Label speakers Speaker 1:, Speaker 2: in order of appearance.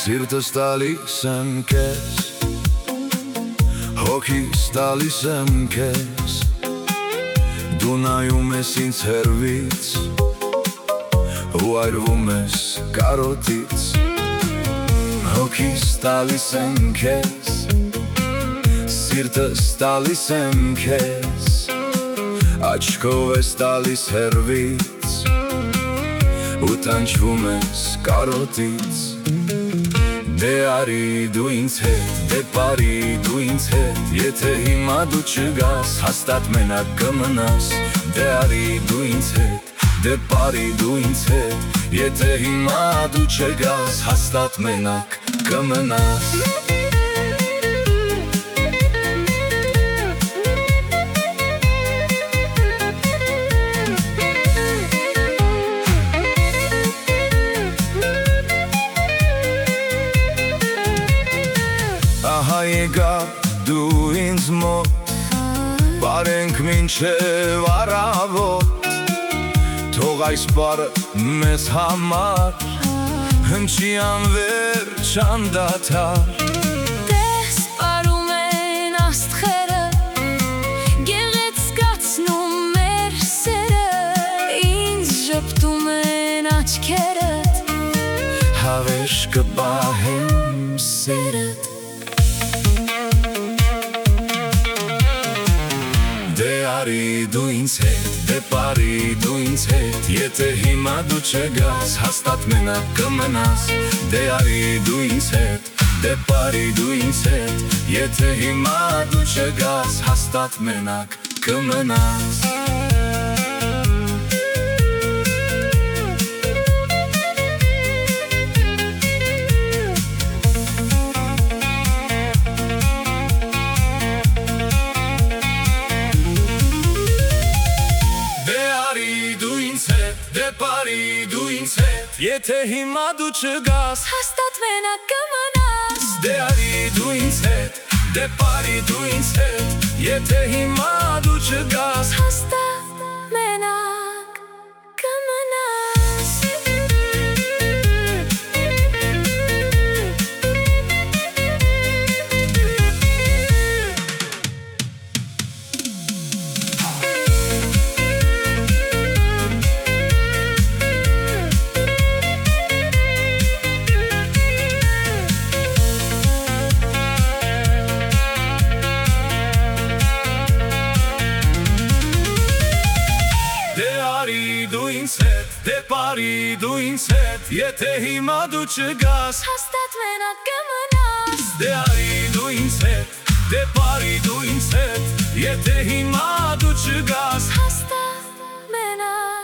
Speaker 1: Սիրտս տալիս եմ քեզ, հոգիս տալիս եմ քեզ, դու նայում ես ինձ հեռվից ու այրվում ես կարոտից, հոգիս տալիս եմ քեզ, սիրտս տալիս եմ քեզ, աչքով ես տալիս հեռվից ու տանջվում ես կարոտից, դե արի դու ինձ հետ, դե բարի դու ինձ հետ, եթե հիմա դու չգաս, հաստատ մենակ կմնաս, դե արի դու ինձ հետ, դե բարի դու ինձ հետ, եթե հիմա դու չգաս, հաստատ մենակ կմնաս։ Ահա եկա դու ինձ մոտ, բարենք մինչև առավոտ, թող այս պարը մեզ համար հնչի անվերջ անդադար։
Speaker 2: Տես պարում են աստղերը, գեղեցկացնում մեր սերը, ինձ ժպտում են աչքերդ,
Speaker 1: Հավերժ կպահեմ սերդ, դե արի դու ինձ հետ, դե բարի դու ինձ հետ, եթե հիմա դու չգաս, հաստատ մենակ կմնաս, դե արի դու ինձ հետ, դե բարի դու ինձ հետ, եթե հիմա դու չգաս, հաստատ մենակ կմնաս։ Դե բարի դու ինձ հետ, եթե հիմա դու չգաս,
Speaker 2: հաստատ մենակ կմնաս,
Speaker 1: դե արի դու ինձ հետ, դե բարի դու ինձ հետ, եթե հիմա դու չգաս,
Speaker 2: հաստատ մենակ կմնաս։
Speaker 1: Դու ինձ հետ, դե բարի դու ինձ հետ, եթե հիմա դու չգաս,
Speaker 2: Հաստատ մենակ կմնաս,
Speaker 1: դե արի դու ինձ հետ, դե բարի դու ինձ հետ, եթե հիմա դու չգաս,
Speaker 2: հաստատ մենակ